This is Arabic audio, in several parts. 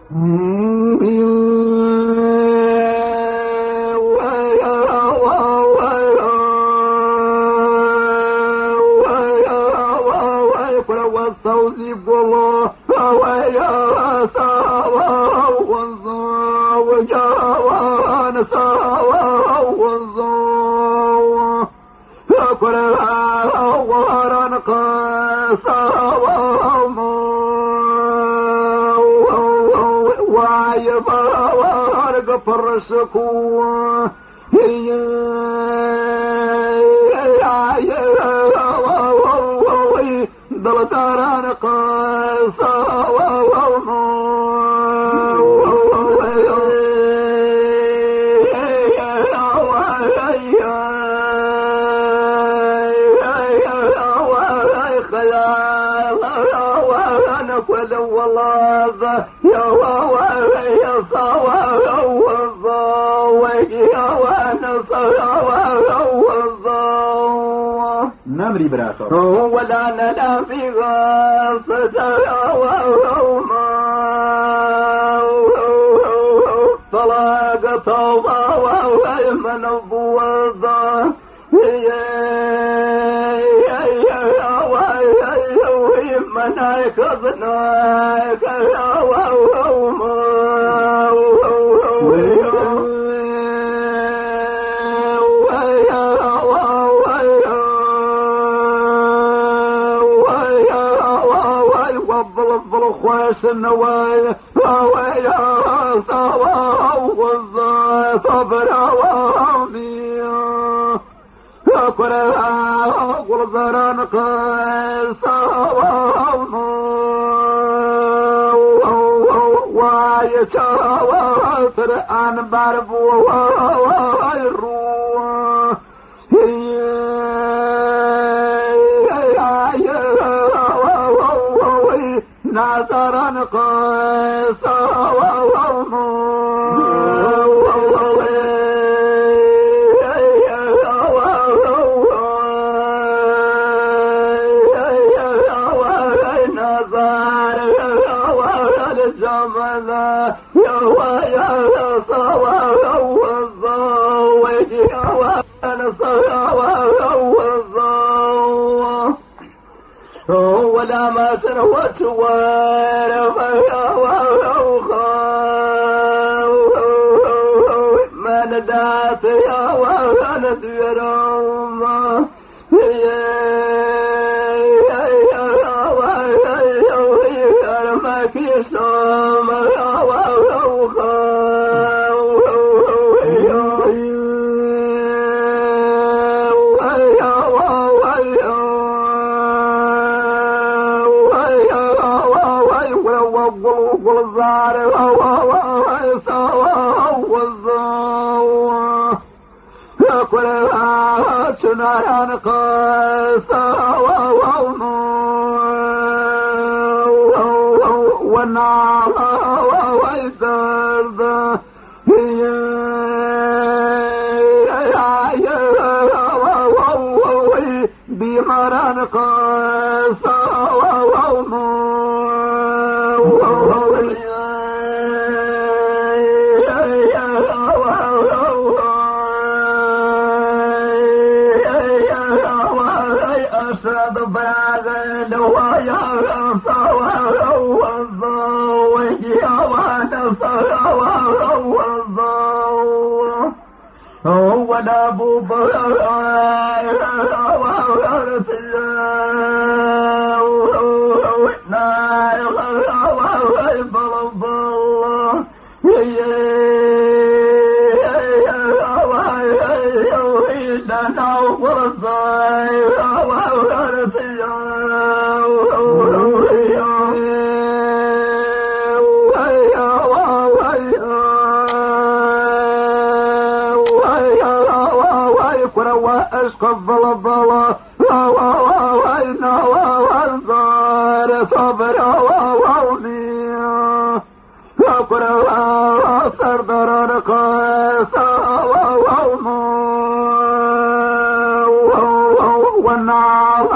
فرشكوا دلتاران قاسا نمري براسو ولا نلا في غاصة طلاق توبة ومن الضوضة من يكذناك خوش النوايا ويا صوا صبر واميا كلها قرزران قيسا ويا واتر عن برب ويروح ناظرا قيسا ولا ما سنوت وارف ما ندات يا وانا ديرهم ما كيسام كلها تناران قاسا والنار والدرد بمران قاسا ولا بوب قبل الضلا وإنا والنار صبر وونيا وقرأ سردر قاسا والنار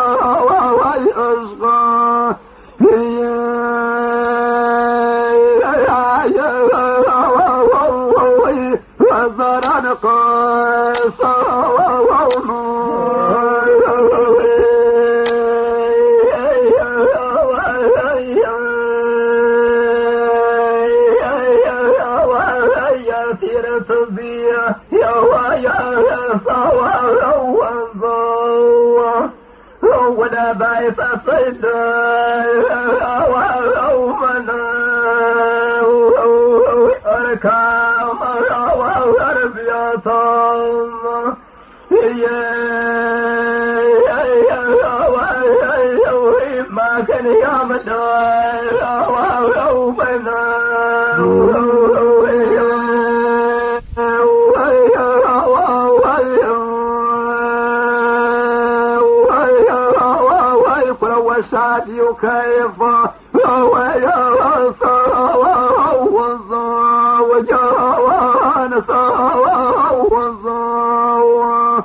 والأشقى قرن قصون سيرة بيا يا ويا صوى وضوى ولا بايس صيد ومنا أركام وأربياطم ما كان يا مدى ومنا وسعدي كيف ويا وضا وجاوان وضا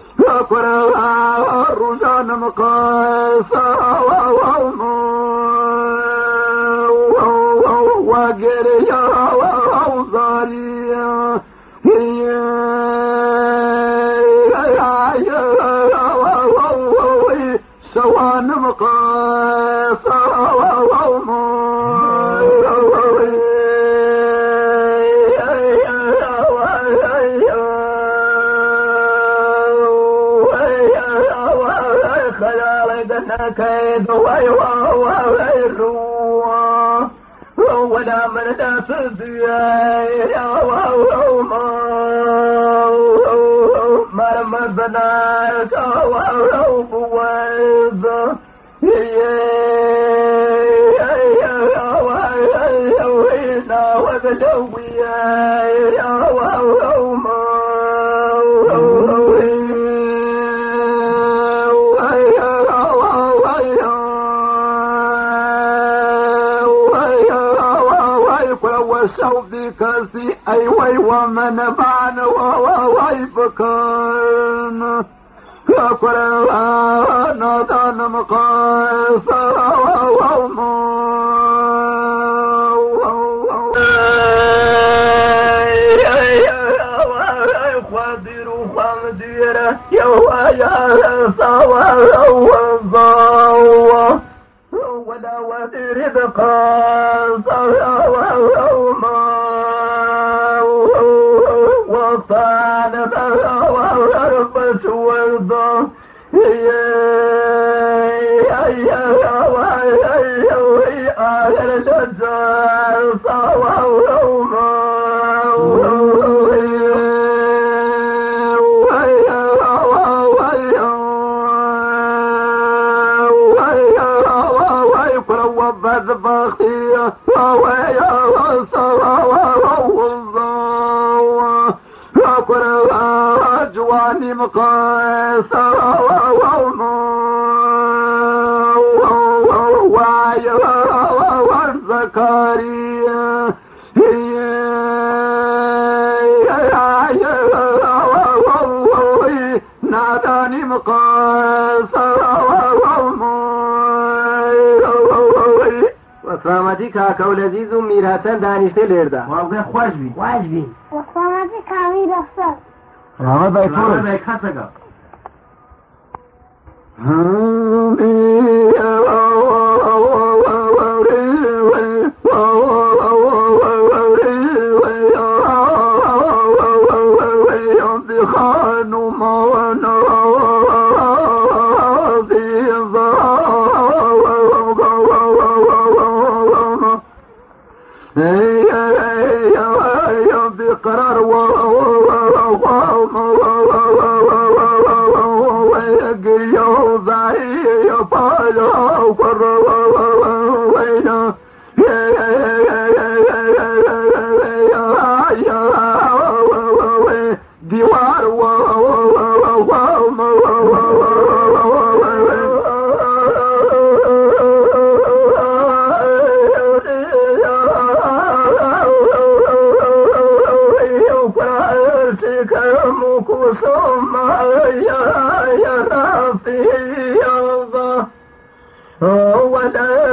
قرأ رجان مقاسا وقريا وضاريا سوان مقاسا خلالنا كيد ويروى ولا من داس الديار مرمزناك وروبوز وينا وذلويا وصوتي كسي أي وي ومن بعن ويفكان كقرآن نادان مقاصر خادر خمدير يا صوى وضوى ولا ودير بقاصر وطالب وربس والضا آخر الجزار بخية ويا صوى والضوى قرأ جواني مقاسا والزكاريا ناداني مقاسا وسلامتی کاکا و لذیذ و میر حسن دانشته لرده واقعا خوش بین وسلامتی کامی رخصت رامه بای فورش رامه بای خسگا بقرار ويقريو ذاي يطالع وينا ديوار ثم يا رفيق ولا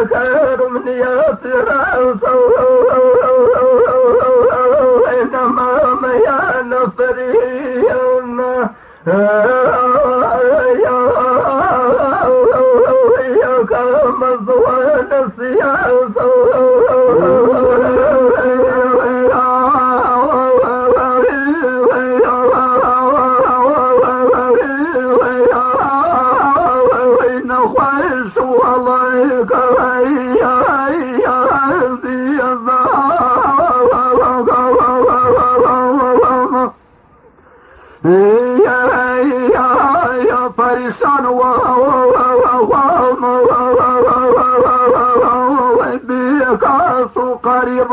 بكاس قريب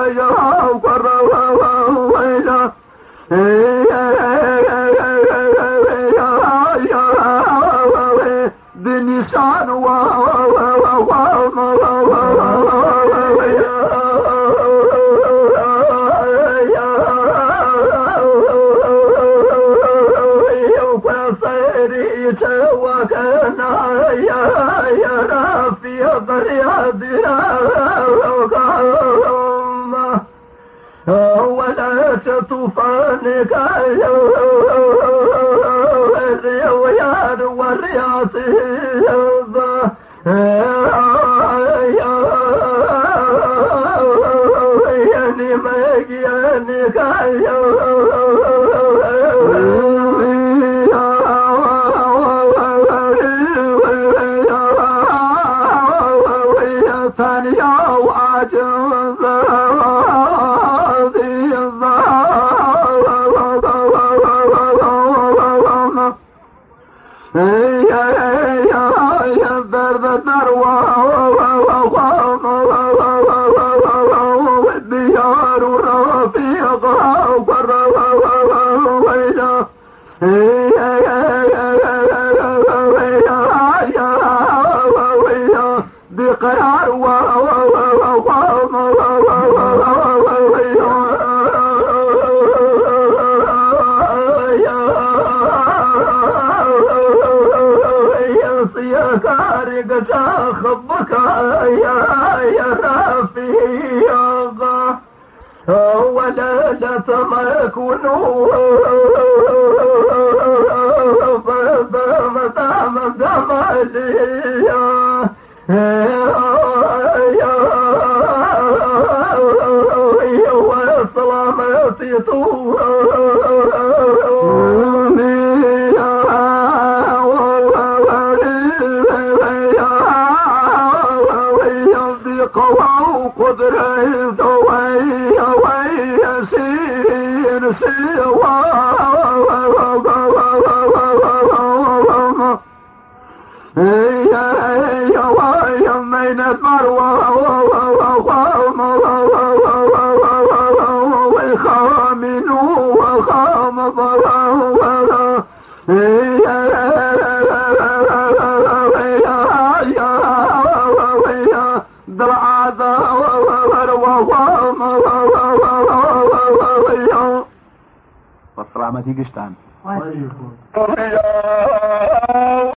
بنيسان وكان يرى في بريادنا ولا تطوفانك الرياض والرياض يعني ما يجيانك ثانية وعجز يا درب النروى ديار رفيقها بقرار كارق خبك يا رفيق ولا تمكن وسلامتي قوى قدرة ويسير سوى يا من المروى وخامن وخامض والسلامة قشطان